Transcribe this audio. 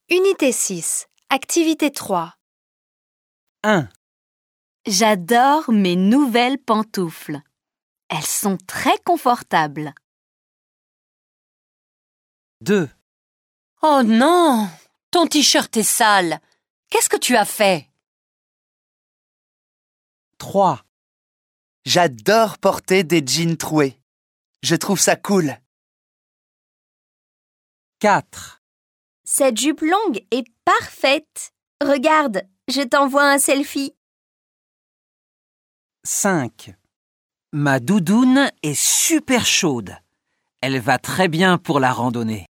Unité 6, activité 3. 1, J'adore mes nouvelles pantoufles. Elles sont très confortables. 2, Oh non! Ton t-shirt est sale. Qu'est-ce que tu as fait? 3, J'adore porter des jeans troués. Je trouve ça cool. 4, Cette jupe longue est parfaite. Regarde, je t'envoie un selfie. 5. Ma doudoune est super chaude. Elle va très bien pour la randonnée.